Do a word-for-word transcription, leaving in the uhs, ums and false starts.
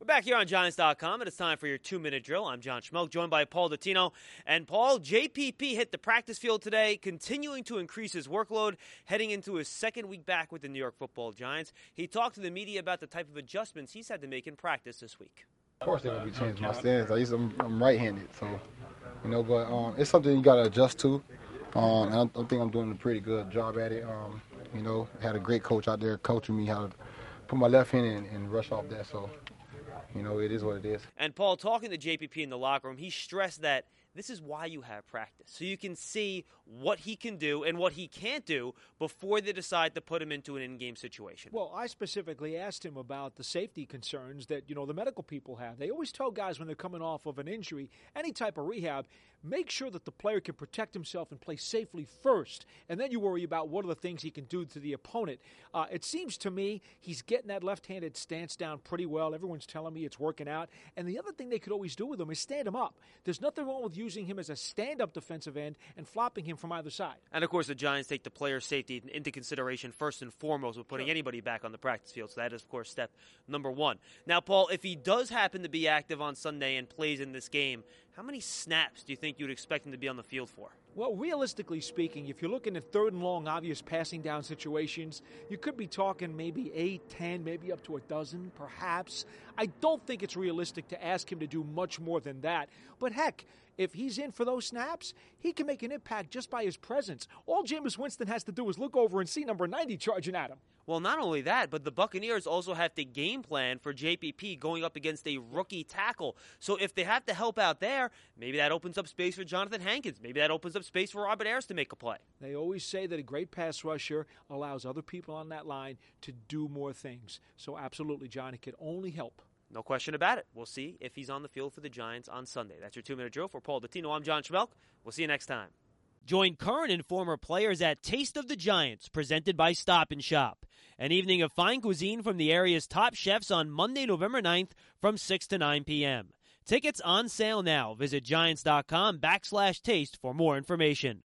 back here on Giants dot com, and it's time for your two-minute drill. I'm John Schmelk, joined by Paul Dottino. And Paul, J P P hit the practice field today, continuing to increase his workload, heading into his second week back with the New York Football Giants. He talked to the media about the type of adjustments he's had to make in practice this week. Of course they're going to be changing my stance. I used to, I'm, I'm right-handed, so, you know, but um, it's something you got to adjust to. Um, and I, I think I'm doing a pretty good job at it. Um, you know, had a great coach out there coaching me how to put my left hand in and rush off that, so. You know, it is what it is. And, Paul, talking to J P P in the locker room, he stressed that this is why you have practice, so you can see what he can do and what he can't do before they decide to put him into an in-game situation. Well, I specifically asked him about the safety concerns that, you know, the medical people have. They always tell guys when they're coming off of an injury, any type of rehab, make sure that the player can protect himself and play safely first, and then you worry about what are the things he can do to the opponent. Uh, it seems to me he's getting that left-handed stance down pretty well. Everyone's telling me it's working out. And the other thing they could always do with him is stand him up. There's nothing wrong with using him as a stand-up defensive end and flopping him from either side. And, of course, the Giants take the player's safety into consideration first and foremost with putting sure. anybody back on the practice field. So that is, of course, step number one. Now, Paul, if he does happen to be active on Sunday and plays in this game, how many snaps do you think you'd expect him to be on the field for? Well, realistically speaking, if you're looking at third and long, obvious passing down situations, you could be talking maybe eight, ten, maybe up to a dozen, perhaps. I don't think it's realistic to ask him to do much more than that. But heck, if he's in for those snaps, he can make an impact just by his presence. All Jameis Winston has to do is look over and see number ninety charging at him. Well, not only that, but the Buccaneers also have to game plan for J P P going up against a rookie tackle. So if they have to help out there, maybe that opens up space for Jonathan Hankins. Maybe that opens up space for Robert Ayers to make a play. They always say that a great pass rusher allows other people on that line to do more things. So absolutely, John, it could only help. No question about it. We'll see if he's on the field for the Giants on Sunday. That's your two-minute drill. For Paul Dottino, I'm John Schmelk. We'll see you next time. Join current and former players at Taste of the Giants, presented by Stop and Shop. An evening of fine cuisine from the area's top chefs on Monday, November ninth from six to nine p.m. Tickets on sale now. Visit Giants dot com backslash taste for more information.